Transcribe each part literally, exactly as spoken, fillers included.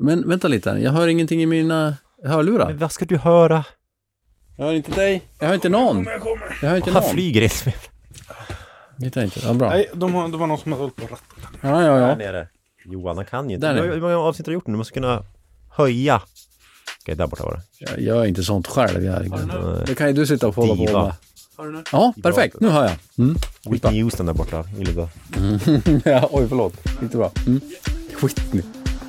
Men vänta lite, jag hör ingenting i mina hörlurar. Men vad ska du höra? Jag hör inte dig. Jag hör inte någon. Jag, kommer. jag hör inte Han någon. flyger inte. Vet jag inte. Ja, bra. Nej, de har, det var någon som har hållit på ratten. Ja, ja, ja. Där nere. Johan, han kan ju inte. Där Hur många avsnitt har du gjort nu? Du måste kunna höja. Okej, där borta var det. Jag gör inte sånt själv. Jag är... Det kan ju du sitta och hålla på med. Har du nu? Ja, perfekt. Nu hör jag. Mm. Whitney Houston där borta. Illegal. Mm. Ja, oj, förlåt. Inte bra. Mm. Whitney.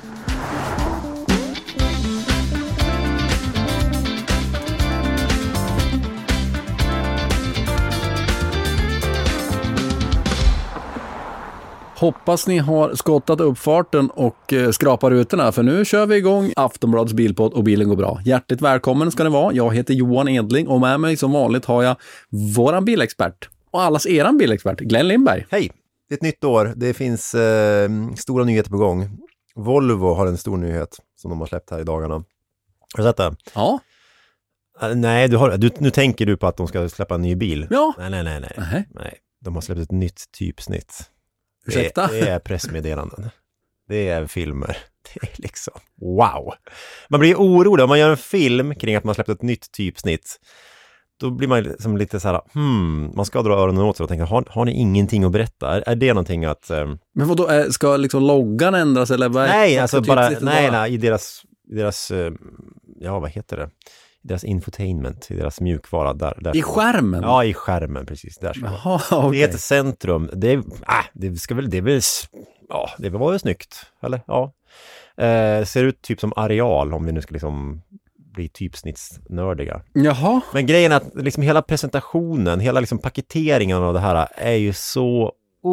Hoppas ni har skottat upp farten och eh, skrapar rutorna, för nu kör vi igång Aftonbladets bilpodd och bilen går bra. Hjärtligt välkommen ska ni vara. Jag heter Johan Edling och med mig som vanligt har jag våran bilexpert och allas eran bilexpert, Glenn Lindberg. Hej! Det är ett nytt år. Det finns eh, stora nyheter på gång. Volvo har en stor nyhet som de har släppt här i dagarna. Har du sett det? Ja. Uh, nej, du har, du, nu tänker du på att de ska släppa en ny bil. Ja. Nej, nej, nej. nej. Uh-huh. nej. De har släppt ett nytt typsnitt. Ursäkta? Det, det är pressmeddelanden. Det är filmer. Det är liksom, wow. Man blir orolig om man gör en film kring att man släppt ett nytt typsnitt. Då blir man liksom lite så här, hmm, man ska dra öronen åt sig och tänka, har, har ni ingenting att berätta? Är, är det någonting att... Um... Men vad då, ska liksom loggan ändras eller vad? Nej, alltså bara, nej, bara? nej, i deras, i deras, ja vad heter det? I deras infotainment, i deras mjukvara. Där, där I skärmen? Ja, i skärmen, precis. Där ska Aha, okay. Det heter Centrum. Det, är, äh, det ska väl, det är väl, ja, det var ju snyggt, eller? Ja. Eh, ser ut typ som areal, om vi nu ska liksom bli typsnittsnördiga. Jaha. Men grejen är att liksom hela presentationen, hela liksom paketeringen av det här är ju så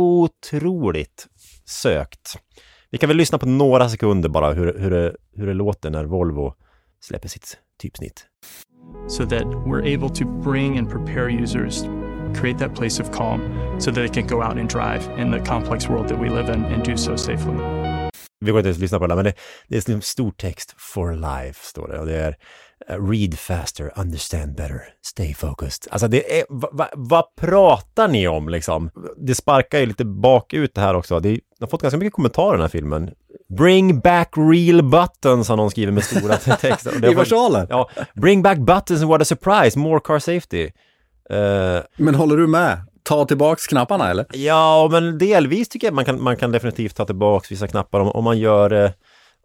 otroligt sökt. Vi kan väl lyssna på några sekunder bara hur, hur, det, hur det låter när Volvo släpper sitt typsnitt. So that we're able to bring and prepare users, create that place of calm so that they can go out and drive in the complex world that we live in and do so safely. Vi går inte ens lyssna på det, men det, det är en stor text, for life står det, och det är uh, read faster, understand better, stay focused. Alltså det är, vad va, va pratar ni om liksom? Det sparkar ju lite bakut det här också. Det, det har fått ganska mycket kommentarer i den här filmen. Bring back real buttons har någon skrivit med stora texter. I versalen? Ja, bring back buttons and what a surprise, more car safety. Uh, men håller du med? Ta tillbaks knapparna eller? Ja, men delvis tycker jag man kan, man kan definitivt ta tillbaks vissa knappar om, om man gör eh,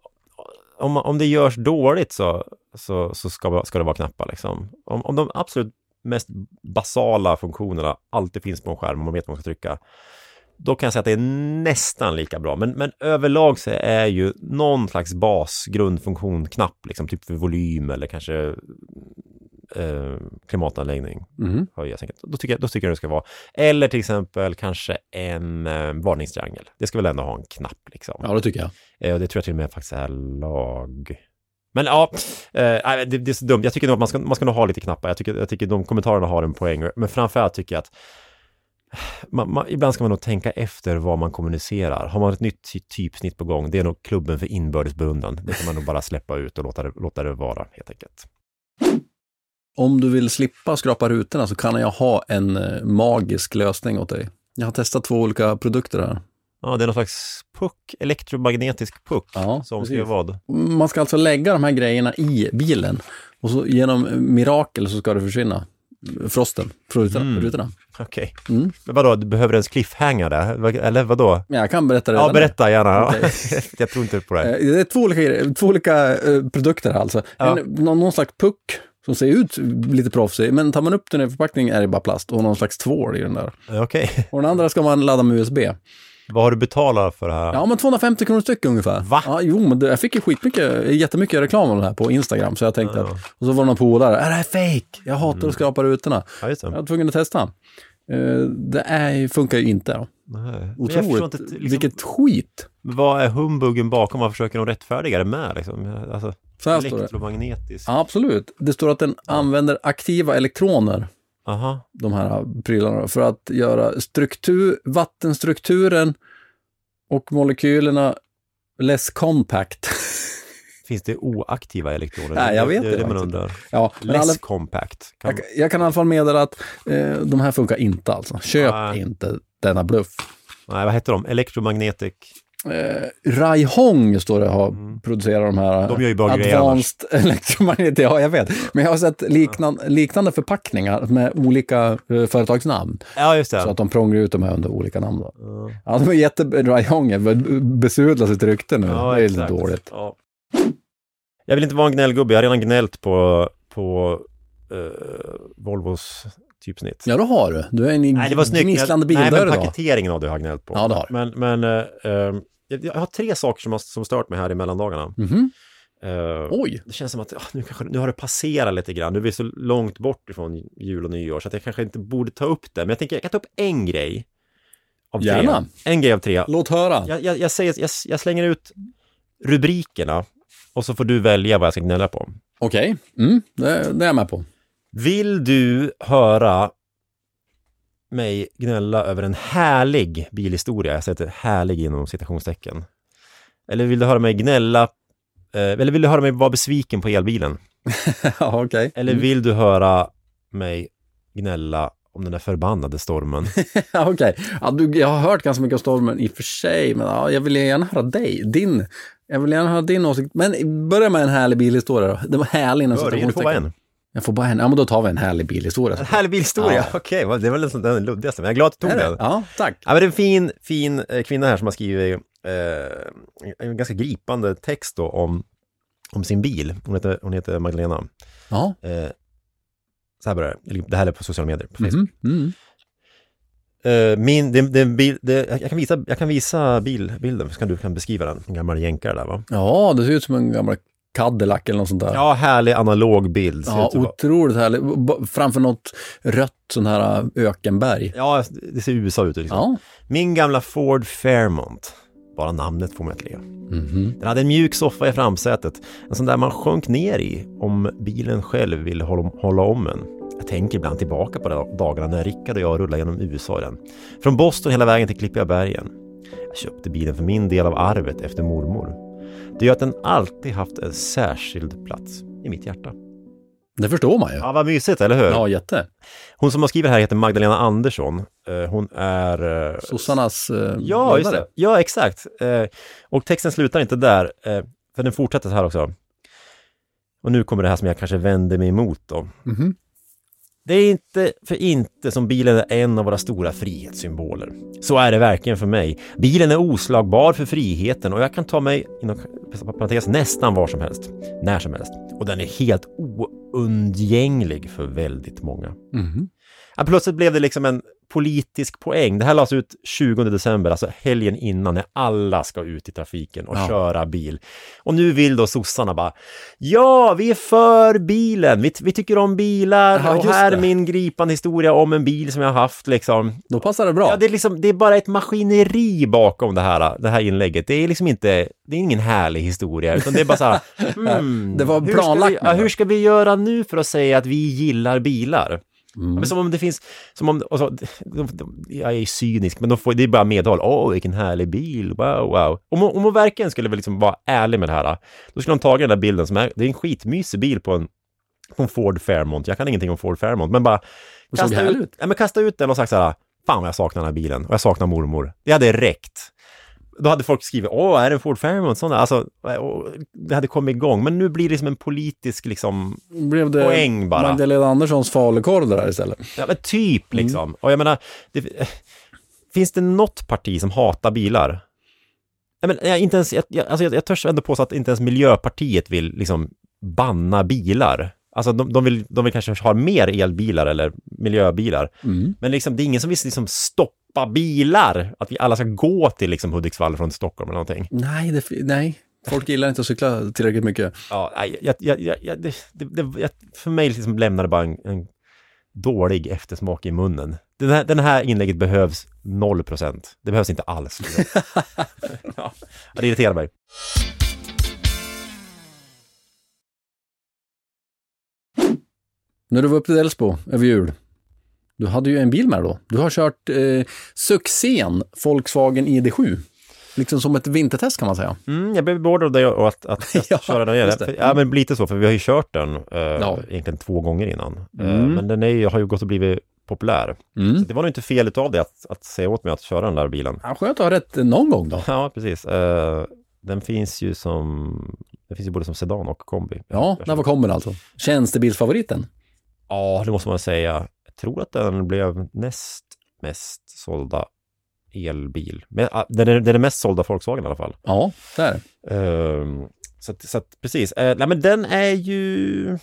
om, om det görs dåligt så, så, så ska, ska det vara knappar liksom. Om, om de absolut mest basala funktionerna alltid finns på en skärm och man vet vad man ska trycka, då kan jag säga att det är nästan lika bra. Men, men överlag så är ju någon slags bas, grundfunktion, knapp liksom, typ för volym eller kanske Eh, klimatanläggning mm. höjas. Då tycker, jag, då tycker jag det ska vara. Eller till exempel kanske en eh, varningstriangel. Det ska väl ändå ha en knapp liksom. Ja, det tycker jag. Eh, och det tror jag till och med faktiskt är lag. Men ja, eh, det, det är så dumt. Jag tycker nog att man ska, man ska nog ha lite knappar. Jag tycker, jag tycker de kommentarerna har en poäng. Men framförallt tycker jag att man, man, ibland ska man nog tänka efter vad man kommunicerar. Har man ett nytt typsnitt på gång, det är nog klubben för inbördes beundran. Det kan man nog bara släppa ut och låta det, låta det vara helt enkelt. Om du vill slippa skrapa rutorna så kan jag ha en eh, magisk lösning åt dig. Jag har testat två olika produkter här. Ja, det är någon slags puck, elektromagnetisk puck, ja, som ska göra vad? Man ska alltså lägga de här grejerna i bilen och så genom mirakel så ska det försvinna. Frosten från rutorna. Mm. rutorna. Okej. Okay. Mm. Men vadå, du behöver ens cliffhanger där? Eller vadå? Ja, jag kan berätta det. Ja, berätta gärna. Okay. Jag tror inte på det. Det är två olika, två olika uh, produkter alltså. Ja. En, någon, någon slags puck som ser ut lite proffsig, men tar man upp den i förpackningen är det bara plast och någon slags tvål i den där. Okej. Okay. Och den andra ska man ladda med U S B. Vad har du betalat för det här? Ja, men tvåhundrafemtio kronor styck ungefär. Va? Ja, jo, men det, jag fick ju skitmycket, jättemycket reklam om det här på Instagram, så jag tänkte ja. att, och så var det någon på där, är det här fake? Jag hatar mm. att skrapa rutorna. Ja, just det. Jag var tvungen att testa. Uh, det är, funkar ju inte. Nej. Otroligt. Inte, liksom, vilket skit. Vad är humbuggen bakom? Man försöker nog rättfärdiga det med liksom. Alltså, så här elektromagnetisk. Ja, absolut. Det står att den ja. använder aktiva elektroner. Aha. De här prylarna för att göra struktur, vattenstrukturen och molekylerna less compact. Finns det oaktiva elektroner? Nej, jag vet det. Det är det man undrar. Ja, less alla, compact. Kan... Jag, jag kan i alla fall meddela att eh, de här funkar inte alltså. Köp Nej. inte denna bluff. Nej, vad heter de? Electromagnetic Eh, Raihong står det har mm. producerat de här de gör ju bara Advanced Electromagnetic, ja jag vet. Men jag har sett liknande, liknande förpackningar med olika uh, företagsnamn. Ja, just det. Så att de prånglar ut dem här under olika namn. Då. Mm. Ja, de är jätte... Raihong besudlar sitt rykte nu. Ja, det är exakt. lite dåligt. Ja. Jag vill inte vara en gnällgubbe. Jag har redan gnällt på, på uh, Volvos typsnitt. Ja, då har du. Du är en nej, det var snyggt. gnisslande bil. Nej, men då. paketeringen av det har jag gnällt på. Ja, det har. Men, men uh, uh, jag, jag har tre saker som har som stört mig här i mellandagarna. Mm-hmm. Uh, Oj. Det känns som att uh, nu, kanske, nu har det passerat lite grann. Nu är vi så långt bort ifrån jul och nyår så att jag kanske inte borde ta upp det. Men jag tänker jag kan ta upp en grej av tre. Gärna. En grej av tre. Låt höra. Jag, jag, jag, säger, jag, jag slänger ut rubrikerna och så får du välja vad jag ska gnälla på. Okej, okay. mm, det, det är jag med på. Vill du höra mig gnälla över en härlig bilhistoria? Jag sätter härlig inom citationstecken. Eller vill du höra mig gnälla eh, eller vill du höra mig vara besviken på elbilen? Ja, okej. Okay. Eller vill du höra mig gnälla om den där förbannade stormen? Ja, okej. Okay. Ja, du, jag har hört ganska mycket om stormen i och för sig, men ja, jag vill gärna höra dig, din. Jag vill gärna höra din åsikt. Men börja med en härlig bilhistoria då. Det var härlig innan så du får bara en. Jag får bara en. Ja, men då tar vi en härlig bilhistoria. En härlig bilhistoria? Ja. Okej, okay, det är väl den, den luddigaste. Men jag är glad att du tog den. Ja, tack. Ja, men det är en fin, fin kvinna här som har skrivit eh, en ganska gripande text då om, om sin bil. Hon heter, hon heter Magdalena. Ja. Eh, så här börjar det. Det här är på sociala medier, på Facebook. Mm, mm. Uh, min, det, det, bil, det, jag kan visa, jag kan visa bil, bilden, så kan du kan beskriva den. En gammal jänkare där, va? Ja, det ser ut som en gammal Cadillac eller något sånt där. Ja, härlig analog bild. Ja, otroligt härlig. Framför något rött sån här ökenberg. Ja, det ser U S A ut liksom. Ja. Min gamla Ford Fairmont. Bara namnet får mig att le. Mm-hmm. Den hade en mjuk soffa i framsätet. En sån där man sjönk ner i om bilen själv ville hålla, hålla om en. Jag tänker ibland tillbaka på de dagarna när Rickard och jag rullade genom U S A i den. Från Boston hela vägen till Klippiga bergen. Jag köpte bilen för min del av arvet efter mormor. Det gör att den alltid haft en särskild plats i mitt hjärta. Det förstår man ju. Ja, vad mysigt, eller hur? Ja, jätte. Hon som har skrivit här heter Magdalena Andersson. Hon är... Sossarnas eh, ja, just det. Ja, exakt. Och texten slutar inte där. För den fortsätter så här också. Och nu kommer det här som jag kanske vänder mig emot då. Mhm. Det är inte för inte som bilen är en av våra stora frihetssymboler. Så är det verkligen för mig. Bilen är oslagbar för friheten och jag kan ta mig inom parentes nästan var som helst, när som helst. Och den är helt oundgänglig för väldigt många. Mm. Ja, plötsligt blev det liksom en politisk poäng. Det här lades ut tjugonde december, alltså helgen innan när alla ska ut i trafiken och ja. köra bil. Och nu vill då sossarna bara, ja, vi är för bilen. Vi, vi tycker om bilar. Ja, och här är min gripande historia om en bil som jag har haft. Liksom. Då passar det bra. Ja, det, är liksom, det är bara ett maskineri bakom det här, det här inlägget. Det är liksom inte, det är ingen härlig historia, utan det är bara så här, hmm, det var hur planlagt. Ska vi, ja, hur ska vi göra nu för att säga att vi gillar bilar? Mm. Men som om det finns som om, alltså, de, de, jag är cynisk, men de får, det är bara medhåll. Åh, vilken härlig bil, wow, wow. Om, om hon verkligen skulle liksom vara ärlig med det här, då skulle hon ta den där bilden som är, det är en skitmysig bil på en, på en Ford Fairmont. Jag kan ingenting om Ford Fairmont, men bara kasta ut, ut. Ja, men kasta ut den och sagt så här, fan jag saknar den här bilen och jag saknar mormor. Det hade räckt. Då hade folk skrivit, åh, är det en Ford Fairmont? Sådana, alltså, det hade kommit igång. Men nu blir det som en politisk liksom, blev det poäng bara. Magdalena Anderssons falukorv där istället. Ja, men typ liksom. Mm. Och jag menar, det, finns det något parti som hatar bilar? Jag, menar, jag, inte ens, jag, alltså, jag, jag törs ändå på så att inte ens Miljöpartiet vill liksom banna bilar. Alltså de, de, vill, de vill kanske ha mer elbilar eller miljöbilar. Mm. Men liksom, det är ingen som vill liksom stoppa bilar. Att vi alla ska gå till liksom Hudiksvall från Stockholm eller någonting. Nej, det, nej. Folk gillar inte att cykla tillräckligt mycket. Ja, jag, jag, jag, jag, det, det, det, för mig liksom lämnar det bara en, en dålig eftersmak i munnen. Den här, den här inlägget behövs noll procent. Det behövs inte alls. Ja, det irriterar mig. När du var uppe till Älvsbo över jul, du hade ju en bil med då. Du har kört eh, succén Volkswagen I D sju. Liksom som ett vintertest kan man säga. Mm, jag blev beordrad av dig och att, att, att ja, köra den igen. För, ja, men lite så, för vi har ju kört den eh, ja. egentligen två gånger innan. Mm. Eh, men den är, har ju gått och blivit populär. Mm. Så det var nog inte fel utav det att, att säga åt mig att köra den där bilen. Ja, skönt att ha rätt någon gång då. Ja, precis. Uh, den finns ju som den finns ju både som sedan och kombi. Ja, när var kommer alltså? Tjänstebilsfavoriten? Ja, det måste man säga. Jag tror att den blev näst mest sålda elbil. Men, uh, den, är, den är den mest sålda Volkswagen i alla fall. Ja, det är det. Uh, så, att, så att, precis. Uh, nej, men den är ju...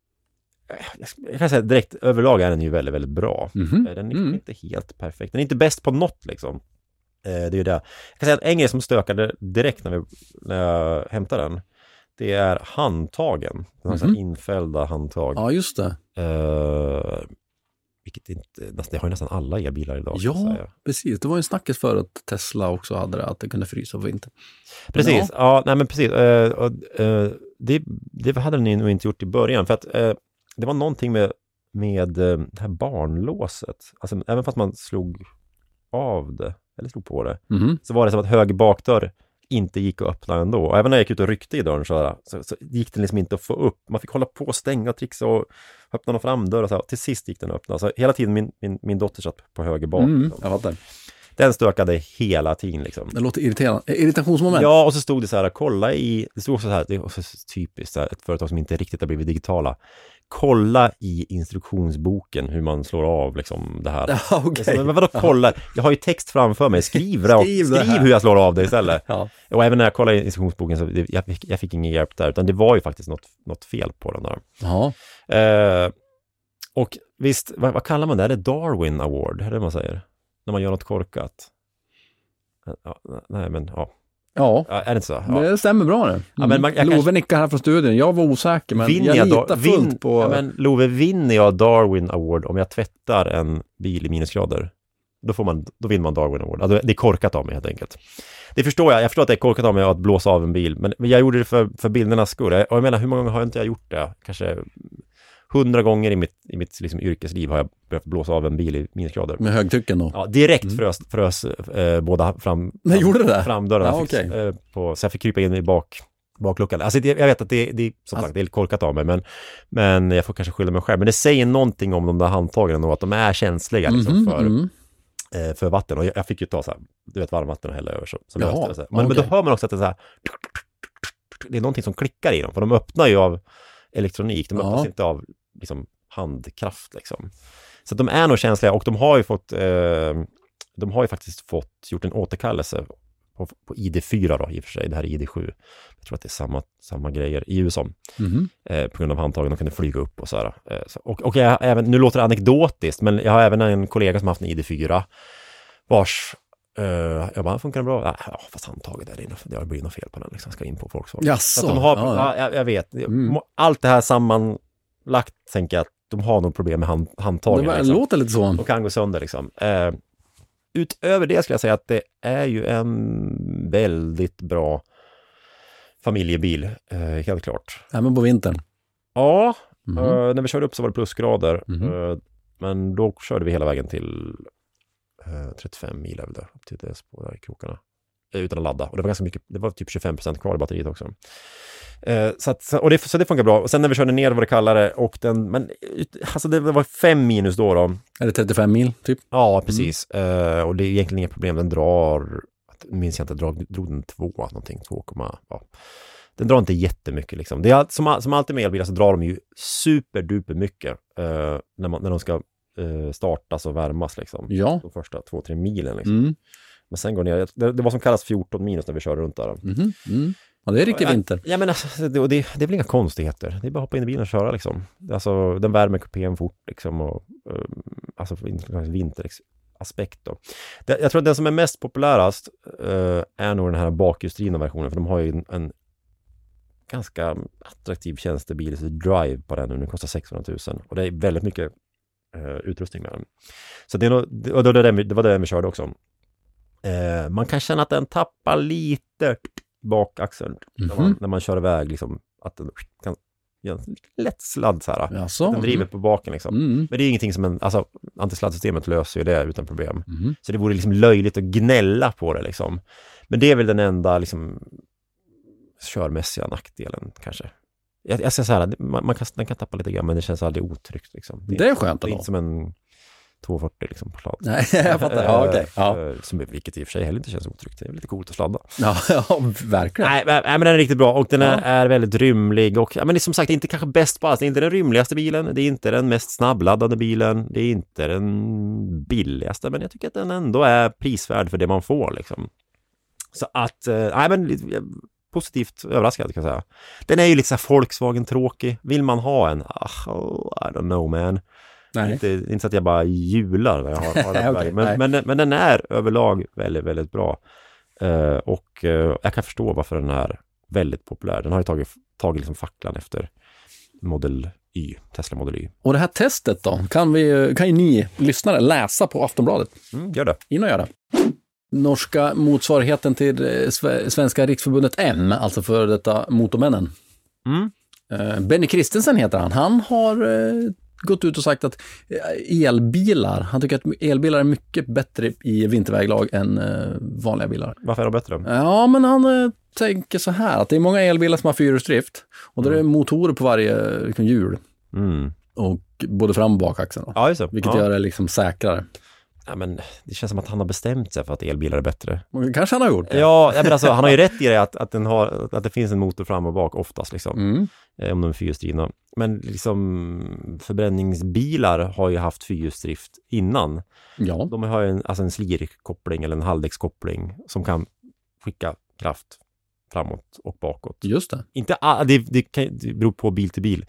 Jag kan säga direkt, överlag är den ju väldigt, väldigt bra. Mm-hmm. Den är mm. inte helt perfekt. Den är inte bäst på något liksom. Det är ju det. Jag kan säga att en grej som stökade direkt när, vi, när jag hämtade den, det är handtagen. Den har mm-hmm. infällda handtag. Ja, just det. Uh, vilket inte, det har ju nästan alla elbilar idag. Ja, precis. Det var ju en snackis för att Tesla också hade det, att det kunde frysa på vinter. Precis, ja, ja nej men precis. Uh, uh, det, det hade den ju nog inte gjort i början. För att uh, det var någonting med, med uh, det här barnlåset. Alltså, även fast man slog av det, eller slog på det, mm-hmm. så var det som att höger bakdörr inte gick att öppna ändå. Och även när jag gick ut och ryckte i dörren så, så, så gick den liksom inte att få upp. Man fick hålla på och stänga och trixa och öppna någon framdörr och så. Till sist gick den att öppna. Så hela tiden min, min, min dotter satt på höger bak. Mm, liksom. jag fattar. Den stökade hela tiden liksom. Det låter irriterande. Irritationsmoment. Ja, och så stod det så här, kolla i, det stod också så här, det är också typiskt så här, ett företag som inte riktigt har blivit digitala. Kolla i instruktionsboken hur man slår av liksom det här. Ja, okay. Men vadå kolla? Jag har ju text framför mig. Skriv, skriv, skriv hur jag slår av det istället. Ja. Och även när jag kollade i instruktionsboken så det, jag, fick, jag fick ingen hjälp där. Utan det var ju faktiskt något, något fel på den där. Ja. Eh, och visst, vad, vad kallar man det? Är det Darwin Award? Är det man säger? När man gör något korkat. Ja, nej, men ja. Ja, ja, är det inte så? Ja. Det stämmer bra det. Mm. Ja, men man, jag Love kanske... nickar här från studion. Jag var osäker, men vinner jag, jag litar da... fullt Vin... på... Ja, men Love, vinner jag Darwin Award om jag tvättar en bil i minusgrader? Då, får man, då vinner man Darwin Award. Alltså, det är korkat av mig helt enkelt. Det förstår jag. Jag förstår att det är korkat av mig att blåsa av en bil. Men, men jag gjorde det för, för bildernas skull. Och jag menar, hur många gånger har jag inte jag gjort det? Kanske hundra gånger i mitt, i mitt liksom, yrkesliv har jag behövt blåsa av en bil i minusgrader. Med högtycken då? Ja, direkt mm. frös, frös eh, båda fram, fram, Nej, gjorde det? framdörrarna. Ja, okay. eh, på, så jag fick krypa in i bak, bakluckan. Alltså, det, jag vet att det, det, som sagt, det är korkat av mig, men, men jag får kanske skylla mig själv. Men det säger någonting om de där handtagen och att de är känsliga liksom, mm-hmm, för, mm. eh, för vatten. Och jag, jag fick ju ta så här, du vet, varmvatten och hälla över. Så, så Jaha, det, så men, okay. men då hör man också att det är så här, det är någonting som klickar i dem. För de öppnar ju av elektronik. De öppnas ja. inte av liksom, handkraft liksom. Så de är nog känsliga och de har ju fått eh, de har ju faktiskt fått gjort en återkallelse på, på I D fyra då i och för sig, det här är I D sju. Jag tror att det är samma, samma grejer i U S A. Mm-hmm. Eh, på grund av handtagen, de kunde flyga upp och så här. Eh, så, och och jag, även, nu låter det anekdotiskt, men jag har även en kollega som har haft en I D fyra vars Uh, jag bara, funkar det bra? Ja, fast handtaget är det, det blir något fel på den liksom, ska in på Volkswagen. Jaså, så att de har, ja, ja. Jag, jag vet, mm. allt det här sammanlagt tänker jag att de har något problem med hand, handtagen. Det var, liksom. låter lite så. De kan gå sönder liksom. Uh, utöver det skulle jag säga att det är ju en väldigt bra familjebil, uh, helt klart. Även på vintern? Ja, mm. uh, när vi körde upp så var det plusgrader. Mm. Uh, men då körde vi hela vägen till trettiofem mil över där, upp till det spår i krokarna utan att ladda, och det var ganska mycket, det var typ tjugofem procent kvar i batteriet också. Eh, så, att, och det, så det funkar bra. Och sen när vi körde ner var det kallare och den, men alltså det var fem minus då då. Är det trettiofem mil typ? Ja, precis. Mm. Eh, och det är egentligen inga problem, den drar, minns jag inte, drog, drog den två någonting, två, ja. Den drar inte jättemycket liksom. Det är som, som alltid med elbilar så drar de ju superduper mycket eh, när, man, när de ska startas och värmas liksom. Ja. De första två, tre milen liksom. Mm. Men sen går ner, det, det var som kallas fjorton minus när vi kör runt där. Mm. Mm. Ja, det är riktigt vinter. Ja, men alltså, det, det, det är väl inga konstigheter. Det är bara att hoppa in i bilen och köra liksom. Alltså, den värmer kupén fort liksom. Och, uh, alltså, vinteraspekt då. Det, jag tror att den som är mest populärast uh, är nog den här bakhjulsdrivna versionen. För de har ju en, en ganska attraktiv tjänstebil, så Drive på den nu. Den kostar sexhundratusen. Och det är väldigt mycket Uh, utrustning med den. Så det, är nog, och det, det, det var det vi körde också. Uh, man kan känna att den tappar lite bak axeln mm-hmm. när, man, när man kör iväg liksom, att den kan göra en lätt sladd så här. Jaså? Den driver på baken liksom. Mm. Men det är ingenting som en, alltså antisladdsystemet löser ju det utan problem. Mm. Så det vore liksom löjligt att gnälla på det liksom. Men det är väl den enda liksom körmässiga nackdelen kanske. Jag, jag säger så här, man, man, kan, man kan tappa lite grann, men det känns aldrig otryggt liksom. Det, det är skönt det är inte som en tvåhundrafyrtio liksom på sladd. Nej, jag fattar. Ja, okej. Ja. Som, vilket i och för sig heller inte känns otryggt. Det är lite coolt att sladda. Ja, ja, verkligen. Nej, nej, men den är riktigt bra och den är, Ja. är väldigt rymlig och ja, men det är som sagt inte kanske bäst på allt. Det är inte den rymligaste bilen, det är inte den mest snabbladdade bilen, det är inte den billigaste, men jag tycker att den ändå är prisvärd för det man får liksom. Så att, eh, nej men positivt överraskad kan jag säga. Den är ju lite så här Volkswagen-tråkig. Vill man ha en? Oh, I don't know man. Nej. Inte, inte så att jag bara jular när jag har, har den. Okay, men, men, men den är överlag väldigt, väldigt bra. Uh, och uh, jag kan förstå varför den är väldigt populär. Den har ju tagit, tagit liksom facklan efter Model Y, Tesla Model Y. Och det här testet då, kan, vi, kan ju ni lyssnare läsa på Aftonbladet. Mm, gör det. In och gör det. Norska motsvarigheten till Svenska Riksförbundet M, alltså för detta Motormännen. Mm. Uh, Benny Christensen heter han. Han har uh, gått ut och sagt att elbilar, han tycker att elbilar är mycket bättre i vinterväglag än uh, vanliga bilar. Varför är de bättre? Ja, men han uh, tänker så här, att det är många elbilar som har fyrhjulsdrift och då är det motorer på varje liksom, hjul. Mm. Och både fram- och bakaxeln. Ja, just det. Vilket ja. gör det liksom säkrare. Ja, men det känns som att han har bestämt sig för att elbilar är bättre. Kanske han har gjort det. Ja, men alltså, han har ju rätt i det att, att, den har, att det finns en motor fram och bak oftast liksom, Mm. eh, om de är fyrhjulsdrivna. Men liksom förbränningsbilar har ju haft fyrhjulsdrift innan. Ja. De har ju en, alltså en slirkoppling eller en halvdäckskoppling som kan skicka kraft framåt och bakåt. Just det. Inte all, det, det, kan, det beror på bil till bil.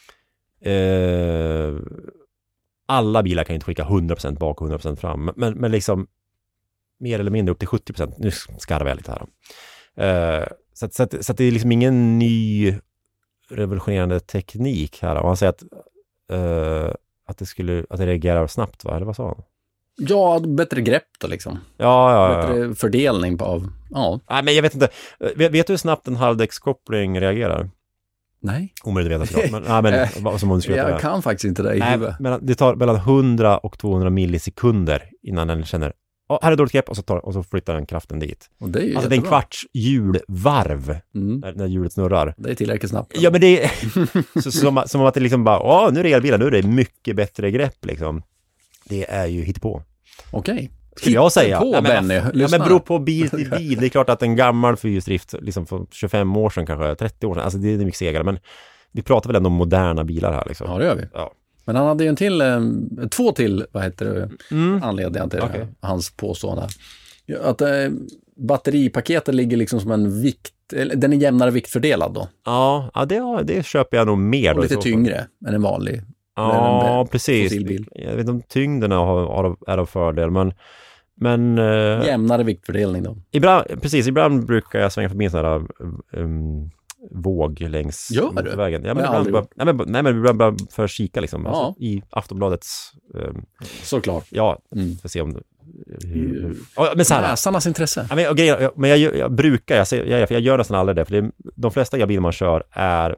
Eh, alla bilar kan inte skicka hundra procent bak och hundra procent fram. Men, men liksom mer eller mindre upp till sjuttio procent. Nu skarvar jag lite här. Eh, så, att, så, att, så att det är liksom ingen ny revolutionerande teknik här. Och han säger att, eh, att, det skulle, att det reagerar snabbt, va? Eller vad sa han? Ja, bättre grepp då liksom. Ja, ja, ja. Bättre fördelning på av, ja. Nej, men jag vet inte. Vet, vet du hur snabbt en halvdäckskoppling reagerar? Nej. Omöjligt att veta såklart. Men, nej, men vad som om du skulle veta Jag det. kan faktiskt inte det i Nej, huvudet. men det tar mellan hundra och tvåhundra millisekunder innan den känner oh, här är dåligt grepp och så, tar, och så flyttar den kraften dit. Och det är ju alltså det är en jättebra. kvarts hjulvarv Mm. när, när hjulet snurrar. Det är tillräckligt snabbt. Ja, men det är så, som, som att det liksom bara, åh, nu är det elbilar, nu är det mycket bättre grepp liksom. Det är ju hittepå. Okej. Skulle jag säga. På, ja, men, Benny. ja, Lyssna. men beror på bil till bil. Det är klart att en gammal fyrhjulsdrift liksom för tjugofem år sedan kanske, trettio år sedan, alltså det är mycket segare, men vi pratar väl ändå om moderna bilar här liksom. Ja, det gör vi. Ja. Men han hade ju en till, eh, två till, vad heter det, Mm. anledningar till Okej. hans påstående. Att eh, batteripaketet ligger liksom som en vikt, eller den är jämnare viktfördelad då. Ja, ja det, det köper jag nog mer. Och då, lite i så fall. tyngre än en vanlig. Ja, en precis. fossilbil. Jag vet inte om tyngderna har, har, är av fördel, men, men eh, Jämnare viktfördelning då. ibland, precis, ibland brukar jag svänga förbi en sån här um, våg längs Gör du? vägen. Ja, Jag men har ibland, aldrig bara, nej, men, nej, men ibland bara för att kika liksom. Ja. Alltså, i Aftonbladets um, Såklart. ja, Mm. för att se om det, hur, hur. Ja, men så här, Läsarnas intresse. ja, men, och grejer, jag, men jag, jag, jag brukar, jag, säger- jag, jag gör nästan aldrig det, för det, de flesta elbilar man kör är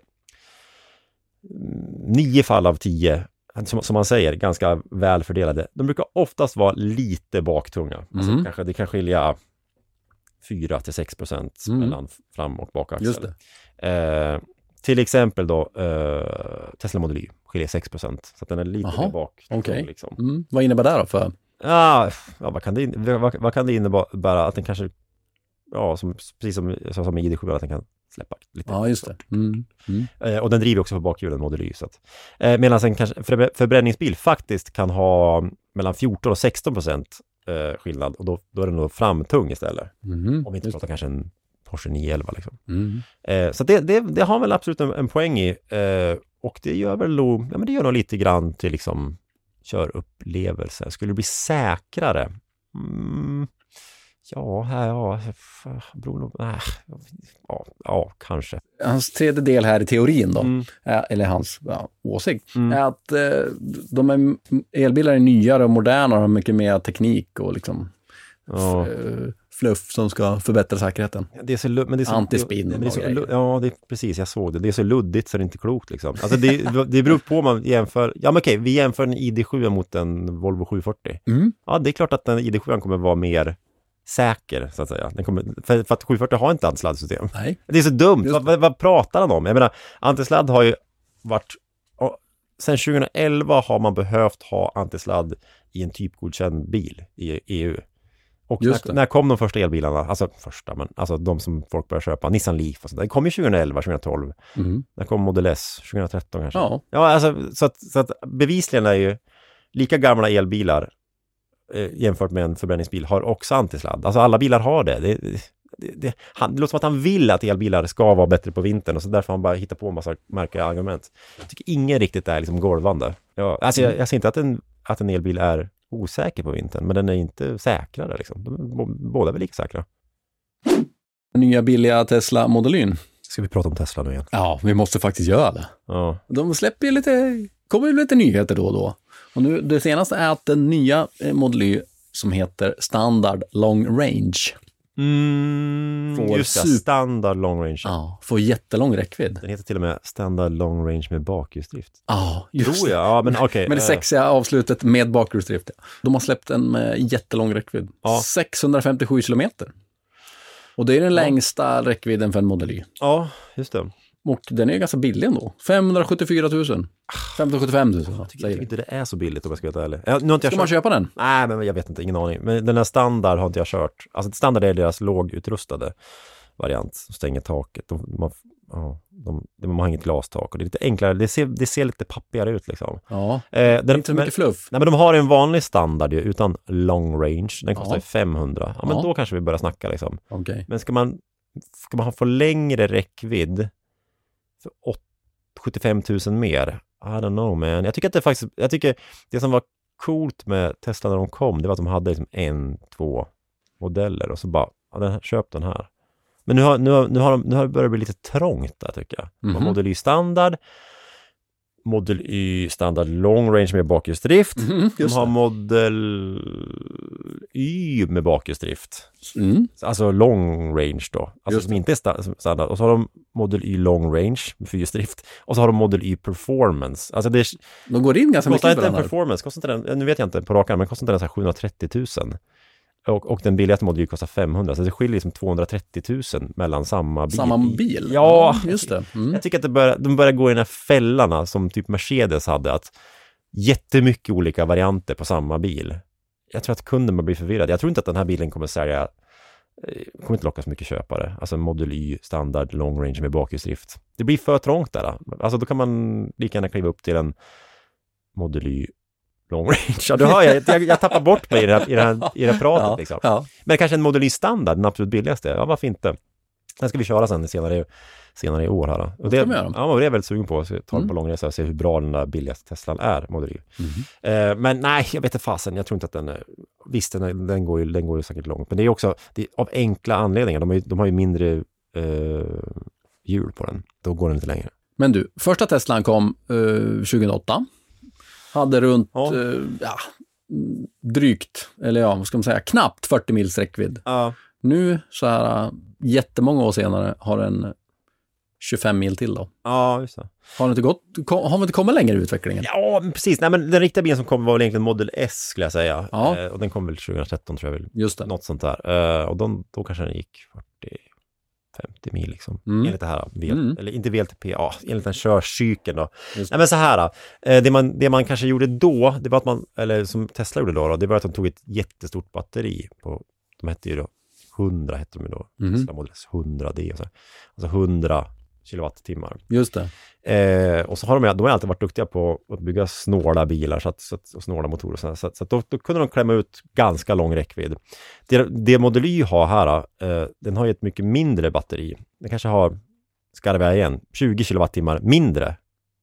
mm, nio fall av tio, som, som man säger, ganska väl fördelade. De brukar oftast vara lite baktunga. Alltså, Mhm. kanske, det kan skilja fyra till sex procent Mm. mellan fram- och bakaxel. Just det. Eh, till exempel då eh, Tesla Model Y skiljer sex procent, så att den är lite Jaha, mer bak. okej. Liksom. Mm. Vad innebär det då för? Ja, ja vad, kan det, in- vad, vad kan det innebära? Att den kanske, ja, som, precis som, som, som i I D sju, att den kan släppa lite. Ja, just det. Mm. Mm. Eh, och den driver också på bakhjulen, Model Y. Så att, eh, medan en kanske för, förbränningsbil faktiskt kan ha mellan fjorton och sexton procent eh, skillnad. Och då, då är den nog framtung istället. Mm. Om vi inte Just pratar kanske en Porsche nio elva liksom. Mm. Eh, så det, det, det har väl absolut en, en poäng i. Eh, och det gör väl nog, ja, men det gör nog lite grann till liksom körupplevelse. Skulle det bli säkrare? Mm, ja, här, ja, beror nog, äh, ja, ja, kanske. Hans tredje del här i teorin då, Mm. är, eller hans ja, åsikt, Mm. är att eh, de är, elbilar är nyare och modernare och har mycket mer teknik och liksom Ja. f- eh, fluff som ska förbättra säkerheten. Det är så, lu- men det är så, Antispinn men det är så, och grejer. lu- ja, det är precis, jag såg det. Det är så luddigt så det är inte klokt liksom. Alltså det, det beror på om man jämför, ja men okej, vi jämför en I D sju mot en Volvo sjuhundrafyrtio. Mm. Ja, det är klart att den I D sju kommer vara mer säker, så att säga. Den kommer, för, för att sjuhundrafyrtio har inte antisladdsystem. Nej. Det är så dumt. Just Vad, vad, vad pratar han om? Jag menar, antisladd har ju varit, sen tjugoelva har man behövt ha antisladd i en typgodkänd bil i E U. Och när, när kom de första elbilarna? Alltså första, men alltså de som folk börjar köpa. Nissan Leaf och sånt. Det kom ju tjugoelva, tjugotolv. Mm. När kom Model S? tjugotretton kanske? Ja. Ja, alltså så att, så att bevisligen är ju lika gamla elbilar eh, jämfört med en förbränningsbil har också antisladd. Alltså alla bilar har det. Det, det, det, han, det låter som att han vill att elbilar ska vara bättre på vintern och så därför han bara hittar på en massa märkliga argument. Jag tycker ingen riktigt är liksom golvande. Ja, alltså jag, jag ser inte att en, att en elbil är osäker på vintern, men den är inte säkrare liksom. De, båda är väl lika säkra. Nya billiga Tesla Model Y. Ska vi prata om Tesla nu igen? Ja, vi måste faktiskt göra det. Ja. De släpper ju lite, kommer ju lite nyheter då och då. Och nu, det senaste är att den nya Model Y som heter Standard Long Range. Mm, får just det, super... standard long range. Ja, får jättelång räckvidd. Den heter till och med standard long range med bakhjulsdrift. Ja, just Tror jag. Ja, men okej. Okay. Men det sexiga avslutet med bakhjulsdrift. De har släppt en med jättelång räckvidd. Ja. sexhundrafemtiosju kilometer. Och det är den ja. längsta räckvidden för en Model Y. Ja, just det. Och den är ganska billig ändå. femhundrasjuttiofyra tusen. femhundrasjuttiofem tusen. Jag tycker, jag tycker inte det är så billigt om jag ska vara ärlig. Jag, nu har inte jag ska man kört... köpa den? Nej, men jag vet inte, ingen aning. Men den här standard har inte jag kört. Alltså standard är deras lågutrustade variant som stänger taket. De, man, ja, de, de har inget glastak och det är lite enklare. Det ser, det ser lite pappigare ut liksom. Ja, eh, den, inte så mycket men, fluff. Nej, men de har en vanlig standard ju, utan long range. Den kostar ja. ju femhundra. Ja, men ja. Då kanske vi börjar snacka liksom. Okay. Men ska man, ska man få längre räckvidd för sjuttiofem tusen mer? I don't know, man. Jag tycker att det faktiskt, jag tycker det som var coolt med Tesla när de kom, det var att de hade liksom en, två modeller och så bara, ja, den här, köp den här. Men nu har, nu har, nu har, de, nu har det börjat bli lite trångt där tycker jag. Mm-hmm. Model Y standard, Model Y standard long range med bakhjulsdrift. Mm, de har det. Model Y med bakhjulsdrift. Mm. Alltså long range då. Alltså som inte är standard. Och så har de Model Y long range med fyrhjulsdrift. Och så har de Model Y performance. Alltså det är, de går in ganska mycket i varandra. Performance, kostar inte den, nu vet jag inte på rakan, men kostar inte den så här sjuhundratrettio tusen. Och, och den billigaste Model Y kostar femhundra. Så det skiljer liksom tvåhundratrettio tusen mellan samma bil. Samma bil? Ja, mm, just det. Mm. Jag tycker att det börjar, de börjar gå i den här fällarna som typ Mercedes hade. Att jättemycket olika varianter på samma bil. Jag tror att kunden blir förvirrad. Jag tror inte att den här bilen kommer sälja, kommer inte locka så mycket köpare. Alltså Model Y standard long range med bakhjulsdrift. Det blir för trångt där. Alltså då kan man lika gärna kliva upp till en Model Y long range. Ja, du hör, jag, jag, jag tappar bort mig i det här, i det här, i det här pratet. Ja, liksom. Ja. Men kanske en Model Y standard, den absolut billigaste. Ja, varför inte? Den ska vi köra sen senare, senare i år här. Och det, ja, det är jag väldigt sugen på att ta mm. på långresa och se hur bra den där billigaste Teslan är, Model Y. Mm. Eh, men nej, jag vet inte fasen. Jag tror inte att den är... Visst, den, den, går, ju, den går ju säkert långt. Men det är också det är av enkla anledningar. De har ju, de har ju mindre eh, hjul på den. Då går den lite längre. Men du, första Teslan kom eh, tjugohundraåtta. Hade runt ja. Eh, ja, drygt, eller ja, vad ska man säga, knappt fyrtio mils räckvidd. Ja. Nu så här jättemånga år senare har den tjugofem mil till då. Ja, just det. Har det inte gått, har vi inte kommit längre i utvecklingen? Ja, precis. Nej, men den riktiga bilen som kom var väl egentligen Model S skulle jag säga. Ja. Eh, och den kom väl tjugotretton tror jag väl. Just det. Något sånt där. Eh, och de, då kanske den gick fyrtio femtio mil liksom. Mm. Enligt det här. V, mm. Eller inte V L T P, ja, enligt den körcykeln då. Nej, men så här. Eh, det, man, det man kanske gjorde då, det var att man, eller som Tesla gjorde då, då det var att de tog ett jättestort batteri på, de hette ju då hundra hette de ju då. Mm. Tesla Model S hundra D och så. Alltså hundra kilowattimmar. Just det. Eh, och så har de, de har alltid varit duktiga på att bygga snåla bilar så att, så att, och snåla motorer. Så, så, så att då, då kunde de klämma ut ganska lång räckvidd. Det, det Model Y har här, eh, den har ju ett mycket mindre batteri. Den kanske har, ska det vara igen, tjugo kilowattimmar mindre.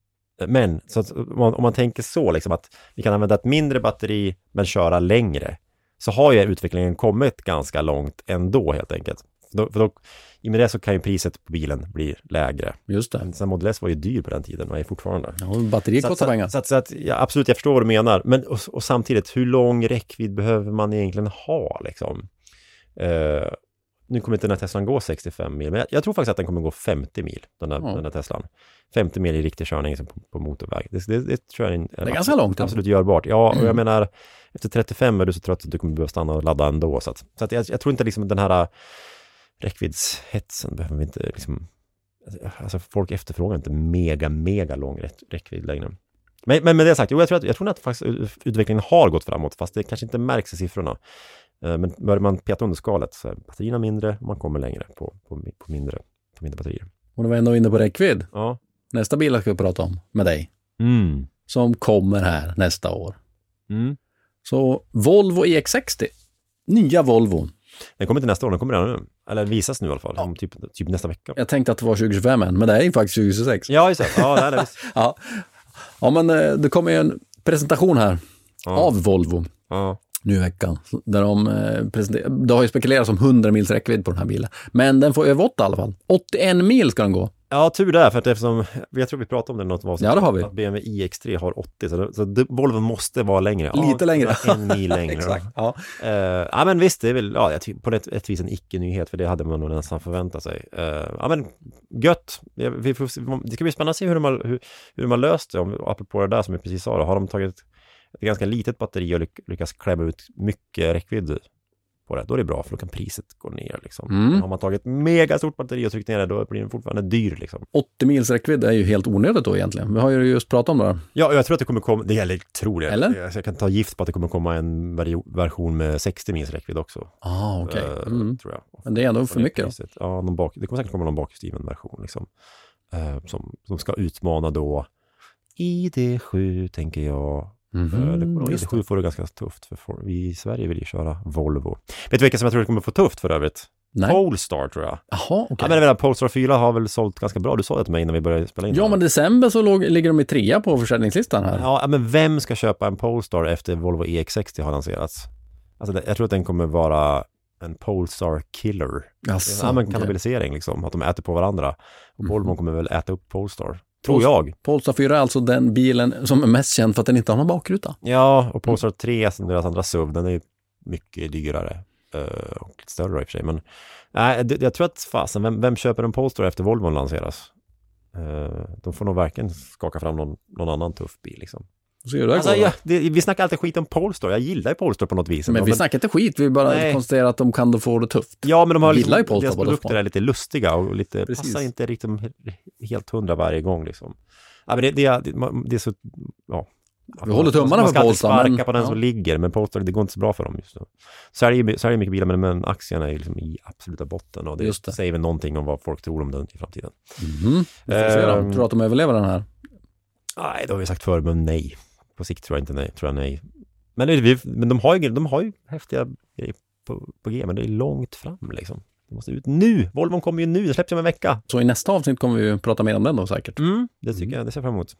Men så att, om, man, om man tänker så liksom att vi kan använda ett mindre batteri men köra längre, så har ju utvecklingen kommit ganska långt ändå helt enkelt. Då, för då, i med det så kan ju priset på bilen bli lägre. Just det. Sen Model S var ju dyr på den tiden och är fortfarande. Ja, batteriet kostar pengar. Så, så, så att, ja, absolut, jag förstår vad du menar. Men och, och samtidigt, hur lång räckvidd behöver man egentligen ha liksom? Uh, nu kommer inte den här Teslan gå sextiofem mil, men jag, jag tror faktiskt att den kommer gå femtio mil, den här, ja. den här Teslan. femtio mil i riktig körning liksom, på, på motorväg. Det, det, det tror jag är, en, det är ganska långt. Absolut görbart. Ja, och jag menar, efter trettiofem är du så trött att du kommer behöva stanna och ladda ändå. Så, att, så att jag, jag tror inte liksom den här räckviddshetsen behöver vi inte liksom, alltså folk efterfrågar inte mega, mega lång räckvidd längre. Men, men med det sagt, jo, jag tror att, jag tror att faktiskt utvecklingen har gått framåt, fast det kanske inte märks i siffrorna. Men börjar man peta under skalet så är batterierna mindre och man kommer längre på, på, på, mindre, på mindre batterier. Och nu var ändå inne på räckvidd. Ja. Nästa bil ska vi prata om med dig. Mm. Som kommer här nästa år. Mm. Så Volvo E X sextio. Nya Volvo. Den kommer inte nästa år, den kommer redan nu. Eller visas nu i alla fall, om typ, typ nästa vecka. Jag tänkte att det var tjugo tjugofem än, men det är ju faktiskt tjugo tjugosex. Ja, just det. Ja, det är det. ja. ja, men det kommer ju en presentation här Ja. av Volvo Ja. nu i veckan. Där de eh, presenterar, det har ju spekulerats om hundra mils räckvidd på den här bilen. Men den får över åtta i alla fall. åttioen mil ska den gå. Ja, tur där, för att eftersom, jag tror vi pratade om det något avsnitt. Ja, det har vi. Att B M W i X tre har åttio, så, det, så det, Volvo måste vara längre. Lite ja, längre. En mil längre. Exakt. Ja. Uh, ja, men visst, det är väl, ja, jag tycker på ett, ett vis en icke-nyhet, för det hade man nog nästan förväntat sig. Uh, ja, men gött. Vi, vi får, det ska bli spännande att se hur de har, hur, hur de har löst det, om, apropå det där som vi precis sa. Då, har de tagit ett ganska litet batteri och lyck, lyckas klämma ut mycket räckvidd på det, då är det bra, för då kan priset gå ner liksom. Mm. Har man tagit ett mega stort batteri och tryckt ner det, då blir den fortfarande dyr liksom. åttio mils räckvidd är ju helt onödigt då egentligen. Vi har ju just pratat om det här. Ja, jag tror att det kommer komma, det gäller, tror jag. Eller? Jag, jag kan ta gift på att det kommer komma en vari- version med sextio mils räckvidd också. Ah, okej. Okay. Mm. Tror jag. Men det är ändå för mycket priset. då. Ja, någon bak, det kommer säkert komma någon bakhjulsdriven version liksom. Uh, som, som ska utmana då I D sju, tänker jag. Mm-hmm. Uh, det kommer, I D sju får det ganska tufft, för, för vi i Sverige vill ju köra Volvo. Vet du vilka som jag tror kommer få tufft för övrigt? Nej. Polestar, tror jag. Jaha, okej. Okay. Ja, men jag Polestar fyra har väl sålt ganska bra. Du sa det till mig innan vi började spela in. Ja, men december så låg, ligger de i trea på försäljningslistan här. Ja, men vem ska köpa en Polestar efter Volvo E X sextio har lanserats? Alltså, det, jag tror att den kommer vara en Polestar killer. Jaså, ja, men okej. kannibalisering liksom, att de äter på varandra. Och Mm. Volvo kommer väl äta upp Polestar. Tror Pols- jag. Polestar fyra är alltså den bilen som är mest känd för att den inte har någon bakruta. Ja, och Polestar tre, som deras andra S U V, den är ju mycket dyrare. Uh, och lite större i och för sig. Men nej, det, jag tror att fasen, vem, vem köper en Polestar efter Volvo lanseras? Uh, de får nog verkligen skaka fram någon, någon annan tuff bil liksom. Så är det Alltså, går, ja, det, vi snackar alltid skit om Polestar. Jag gillar ju Polestar på något vis. men vi snackar inte skit, vi bara Nej. konstaterar att de kan då få det tufft. Ja, men de har gillar ju liksom, Polestar deras båda produkter två. är lite lustiga och lite, Precis. passar inte riktigt helt hundra varje gång liksom. Ja, men det, det, är- det, man- det är så, ja. Vi håller tummarna man för ska alltid Polestar, sparka men- på den ja. som ligger, men Polestar, det går inte så bra för dem just nu. Så är det ju så är det mycket bilar, men, men aktierna är ju liksom i absoluta botten, och det, Just det. säger väl någonting om vad folk tror om den i framtiden. Mhm. Vi får se då. Ehm. Tror du att de överlever den här? Nej, det har vi sagt förr, men nej. På sikt tror jag inte nej, tror jag nej. Men, det, vi, men de har ju, de har ju häftiga grejer på, på G, men det är långt fram liksom. Det måste ut nu. Volvon kommer ju nu, det släpps ju om en vecka. Så i nästa avsnitt kommer vi ju prata mer om den då säkert. Mm, det tycker jag, det ser jag fram emot.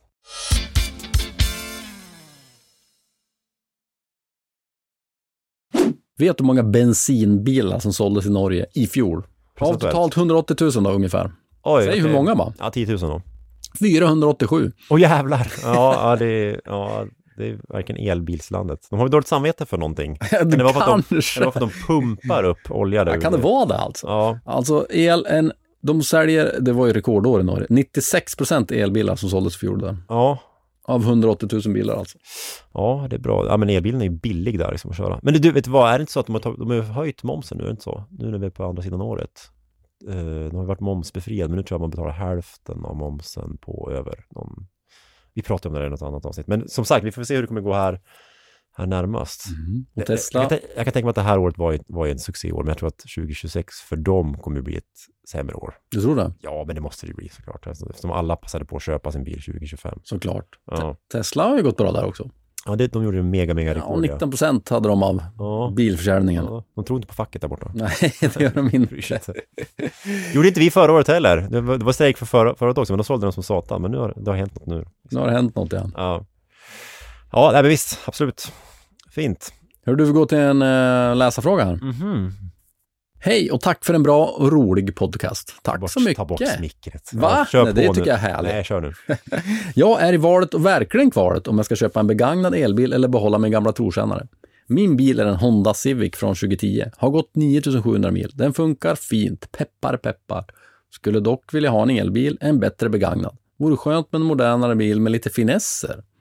Vet du hur många bensinbilar som såldes i Norge i fjol? Av Procentuellt. totalt hundraåttio tusen då ungefär. Oj, Säg hur okej. många bara. Ja, tio tusen då. fyrahundraåttiosju. Åh jävlar! Ja, ja, det är, ja, det är verkligen elbilslandet. De har ju dåligt samvete för någonting. Det Men det var för att de, kanske. det var för att de pumpar upp olja där. Ja, kan det vara det alltså? Ja, Alltså el, en, de säljer, det var ju rekordår i Norge, nittiosex procent elbilar som såldes i fjol där. ja, Av hundraåttio tusen bilar alltså. ja, det är bra. Ja, men elbilen är ju billig där liksom att köra. Men du, vet du vad, är det inte så att de har, tagit, de har höjt momsen nu, är det inte så? Nu när vi är på andra sidan året. Eh, de har ju varit momsbefriad, men nu tror jag man betalar hälften av momsen på över någon... Vi pratar om det i något annat avsnitt. Men som sagt, vi får se hur det kommer gå här, här närmast. Mm. Och Jag, Tesla, jag, kan, jag kan tänka mig att det här året var, ju- var ju en succéår, men jag tror att tjugo tjugosex för dem kommer bli ett sämre år. du tror det? Ja, men det måste det bli såklart. Alltså, eftersom alla passade på att köpa sin bil tjugo tjugofem. Såklart. Ja, Tesla har ju gått bra där också. ja det, de gjorde ju mega, mega Ja, rekord. nitton procent hade de av Ja. bilförsäljningen. Ja, de tror inte på facket där borta. Nej, det gör de inte. Gjorde inte vi förra året heller. Det var, det var strejk för förra, förra året också, men de sålde den som satan. Men nu har det har hänt något nu. Nu har det hänt något igen. Ja, ja nej, men visst. Absolut. Fint. Hör du, vi går till en uh, läsarfråga här. Mhm. Hej och tack för en bra och rolig podcast. Tack Ta bort, så mycket. Ta bort smickret. Va? Ja, kör Nej, på det nu. tycker jag är härligt. Nej, kör nu. Jag är i valet och verkligen kvalet om jag ska köpa en begagnad elbil eller behålla min gamla trotjänare. Min bil är en Honda Civic från tjugohundratio. Har gått nio tusen sjuhundra mil. Den funkar fint. Peppar, peppar. Skulle dock vilja ha en elbil, en bättre begagnad. Vore skönt med en modernare bil med lite finesser.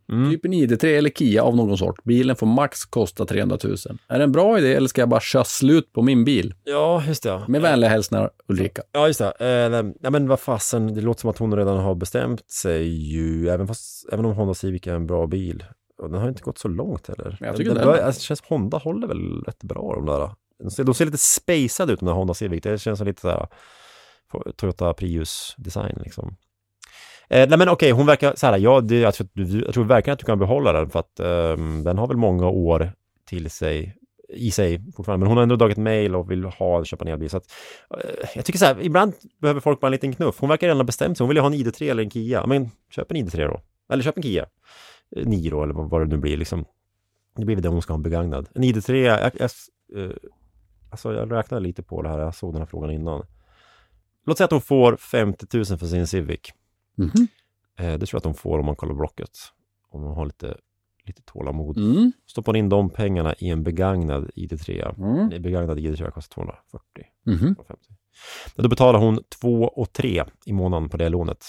Mm. Typ en I D tre eller Kia av någon sort. Bilen får max kosta trehundratusen. Är det en bra idé eller ska jag bara köra slut på min bil? Ja, just det. Med vänliga hälsningar, Ulrika. Ja, just det. Eh, ja, men vad fasen, det låter som att hon redan har bestämt sig ju. Även, fast, även om Honda Civic är en bra bil. Och den har inte gått så långt heller. Jag tycker det, det. Det, alltså, det känns Honda håller väl rätt bra de där. De ser, de ser lite spacade ut, den här Honda Civic. Det känns som lite så här Toyota Prius-design liksom. Eh, nej men okej, hon verkar så här, ja, det, jag, tror, jag tror verkligen att du kan behålla den för att um, den har väl många år till sig i sig fortfarande, men hon har ändå dragit mail och vill ha köpa en elbil så att uh, jag tycker så här, ibland behöver folk bara en liten knuff. Hon verkar redan ha bestämt sig, hon vill ju ha en I D tre eller en Kia, men köp en I D tre då, eller köp en Kia Niro eller vad, vad det nu blir liksom. Det blir väl det hon ska ha en begagnad. En I D tre, jag, jag, uh, alltså jag räknar lite på det här, jag såg den här frågan innan. Låt säga att hon får femtio tusen för sin Civic. Mm-hmm. Eh, det tror jag att de får om man kollar blocket. Om man har lite, lite tålamod. Mm. Stoppar in de pengarna i en begagnad I D tre. Mm. En begagnad I D tre kostar tvåhundrafyrtio. Mm-hmm. Då betalar hon två och tre i månaden på det lånet.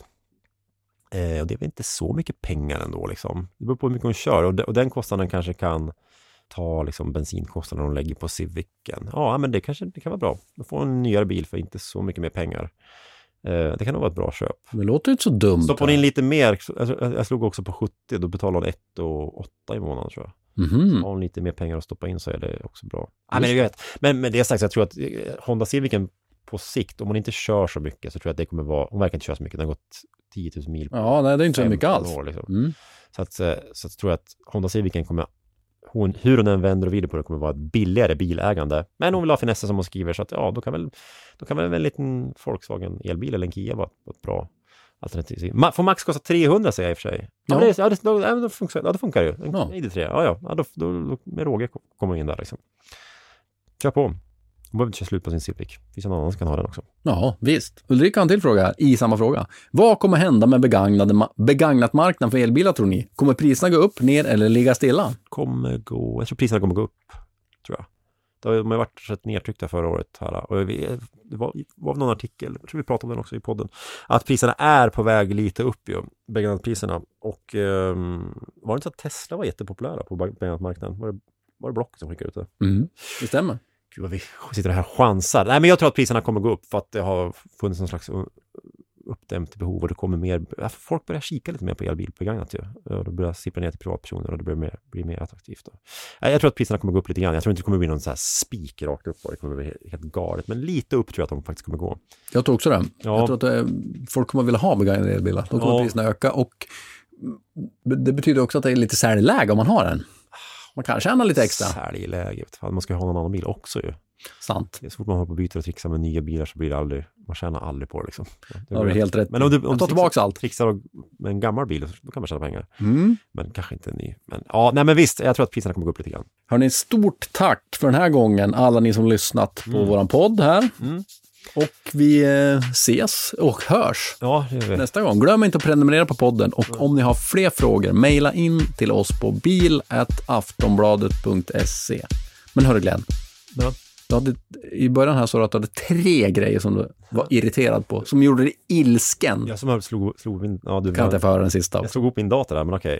Eh, och det är väl inte så mycket pengar ändå liksom. Det beror på hur mycket hon kör. Och, de, och den kostnaden kanske kan ta liksom bensinkostnaden hon lägger på Civicen. Ja, men det kanske det kan vara bra. Du får en nyare bil för inte så mycket mer pengar. Det kan nog vara ett bra köp. Det låter inte så dumt. Stoppar hon in lite mer. Jag slog också på sjuttio. Då betalar hon ett och åtta i månaden tror jag. Mm-hmm. Har hon lite mer pengar att stoppa in så är det också bra. Ja, men, jag vet. men med det sagt så jag tror att Honda Civicen på sikt, om hon inte kör så mycket så tror jag att det kommer vara, hon verkar inte köra så mycket. Den har gått tio tusen mil. Ja, nej, det är inte så mycket alls. År, liksom. Mm. Så, att, så att tror jag att Honda Civicen kommer, hon, hur hon än vänder och vidare på det, kommer vara ett billigare bilägande. Men hon vill ha finessen som hon skriver så att ja, då kan väl då kan väl en liten Volkswagen elbil eller en Kia vara ett bra alternativ. Ma- får max kosta trehundra säger jag i och för sig. Ja, ja, det, ja, det, då, ja, då, funkar, ja, då funkar det ju. En ja. I D tre, ja, ja. ja då, då, då, med råge kommer in där liksom. Kör på. Hon behöver inte köra slut på sin Civic. Finns någon annan som kan ha den också. Ja, visst. Ulrika har en till fråga här, i samma fråga. Vad kommer hända med begagnade ma- begagnat marknaden för elbilar tror ni? Kommer priserna gå upp, ner eller ligga stilla? Kommer gå, jag tror priserna kommer gå upp, tror jag. De har varit rätt nedtryckta förra året här. Och vi, det var, var någon artikel, jag tror vi pratade om den också i podden, att priserna är på väg lite upp ju, begagnatpriserna. Och um, var det inte så att Tesla var jättepopulära på begagnatmarknaden? Var det, var det Blocket som skickade ut det? Mm, det stämmer. Gud vad vi sitter här och chansar. Nej, men jag tror att priserna kommer gå upp för att det har funnits någon slags uppdämt behov och det kommer mer, folk börjar kika lite mer på elbil begagnat ju. Och då börjar sippra ner till privatpersoner och det blir mer, blir mer attraktivt då. Jag tror att priserna kommer gå upp lite grann. Jag tror inte det kommer bli någon så här spik rakt upp och det kommer bli helt galet. Men lite upp tror jag att de faktiskt kommer gå. Jag tror också det. Ja. Jag tror att det, folk kommer vilja ha begagnade elbilar. Då kommer ja. priserna öka och det betyder också att det är lite säljläge om man har en. Man kan tjäna lite extra. Säljläge, man ska ju ha någon annan bil också ju. Sant. Så fort man håller på att byta och trixa med nya bilar så blir det aldrig, man tjänar aldrig på det liksom. Det är helt rätt. Men om du, om tar tillbaka allt. Trixar med en gammal bil, då kan man tjäna pengar. Mm. Men kanske inte en ny. Men, ja, nej men visst, jag tror att priserna kommer gå upp lite grann. Hörrni, stort tack för den här gången, alla ni som lyssnat på mm. våran podd här. Mm. Och vi ses och hörs ja, det gör vi. nästa gång. Glöm inte att prenumerera på podden. Och mm. om ni har fler frågor, mejla in till oss på bil at aftonbladet punkt se. Men hörru Glenn, ja. du hade, i början här så att du hade tre grejer som du var irriterad på, som gjorde dig ilsken. Jag som slog, slog min... Ja, du kan inte få höra den sista också. Jag slog upp min dator där, men okej.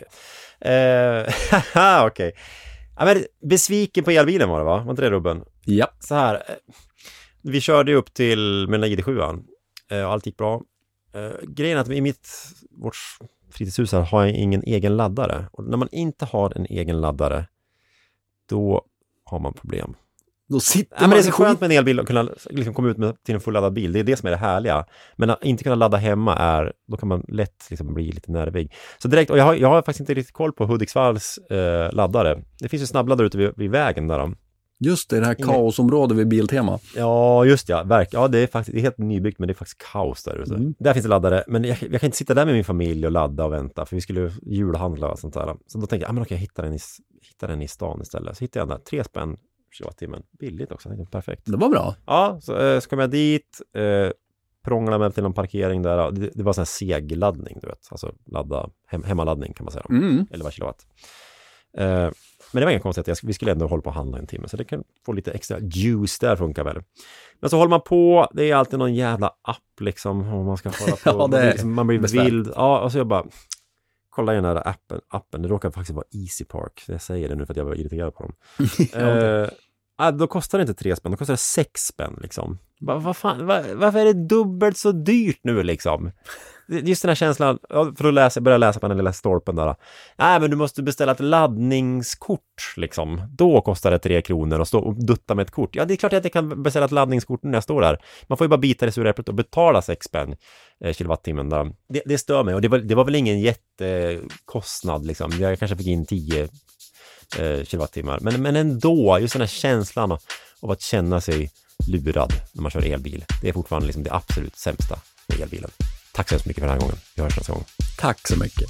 Eh, okej. Ja, men besviken på elbilen var det, va? Var inte det, Rubben? Ja. Så här... Vi körde upp till med den I D sju och allt gick bra. Eh, grejen är att i mitt vårt fritidshus här har jag ingen egen laddare. Och när man inte har en egen laddare, då har man problem. Då sitter ja, men det är så skönt med en elbil att kunna liksom komma ut med, till en fulladdad bil. Det är det som är det härliga. Men att inte kunna ladda hemma är, då kan man lätt liksom bli lite nervig. Så direkt, och jag har, jag har faktiskt inte riktigt koll på Hudiksvalls eh, laddare. Det finns ju snabbladdare ute vid, vid vägen där. Just det, det här kaosområdet vid Biltema. Ja, just ja. Verk. Ja, det är faktiskt det är helt nybyggt, men det är faktiskt kaos där ute. Mm. Där finns det laddare, men jag, jag kan inte sitta där med min familj och ladda och vänta, för vi skulle julhandla och sånt där. Så då tänkte jag, ah, men okej, jag hittar den i, hittar den i stan istället. Så hittade jag den där, tre spänn kilowattimmen. Billigt också, det är perfekt. Det var bra. Ja, så, eh, så kom jag dit, eh, prånglade mig till någon parkering där. Det, det var sån här segladdning, du vet. Alltså ladda, hem, hemmaladdning kan man säga. Mm. Eller var kilowatt. Eh, Men det var inga konstigt, jag, vi skulle ändå hålla på att handla en timme, så det kan få lite extra juice där, funkar väl. Men så håller man på, det är alltid någon jävla app liksom, om man ska hålla på. Ja, det man blir, liksom, man blir vild. Ja, och så jag bara, kolla i den här appen, appen. Det råkar faktiskt vara Easy Park. Jag säger det nu för att jag var irriterad på dem. Ja. eh, då kostar det inte tre spänn, då kostar det sex spänn liksom. Va, va fan, va, varför är det dubbelt så dyrt nu liksom? Just den här känslan, för att läsa, börja läsa på den lilla stolpen där. Nej, men du måste beställa ett laddningskort liksom. Då kostar det tre kronor och stå och dutta med ett kort. Ja, det är klart att jag kan beställa ett laddningskort när jag står där. Man får ju bara bita det sura äpplet och betala sex spänn eh, kilowattimmen där. Det, det stör mig och det var, det var väl ingen jättekostnad liksom. Jag kanske fick in tio eh, kilowattimmar. Men, men ändå, just den här känslan av, av att känna sig lurad när man kör elbil. Det är fortfarande liksom det absolut sämsta med elbilen. Tack så hemskt mycket för den här gången. Vi hörs nästa gång. Tack så mycket.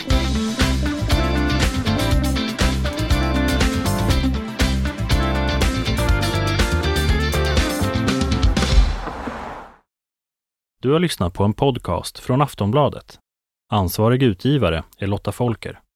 Du har lyssnat på en podcast från Aftonbladet. Ansvarig utgivare är Lotta Folker.